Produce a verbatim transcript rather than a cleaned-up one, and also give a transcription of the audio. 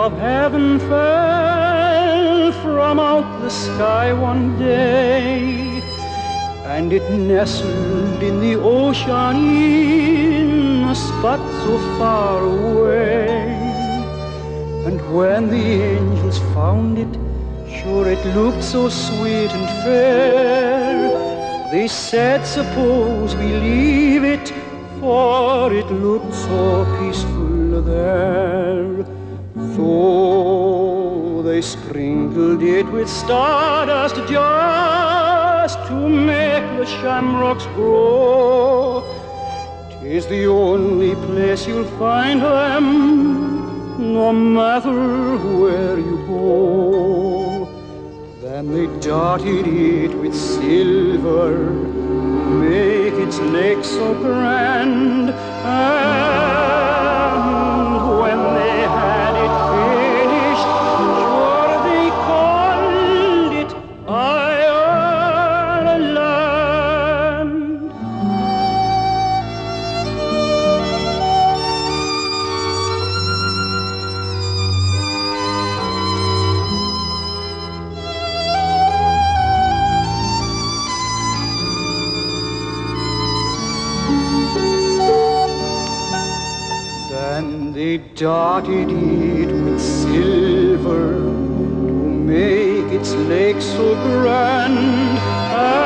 of heaven fell from out the sky one day, and it nestled in the ocean in a spot so far away. And when the angels found it, sure it looked so sweet and fair, they said, suppose we leave it, for it looked so peaceful there. So they sprinkled it with stardust just to make the shamrocks grow. 'Tis the only place you'll find them, no matter where you go. Then they dotted it with silver, make its neck so grand, and when they had it finished, sure they called it Ireland. And they dotted it with silver to make its lake so grand.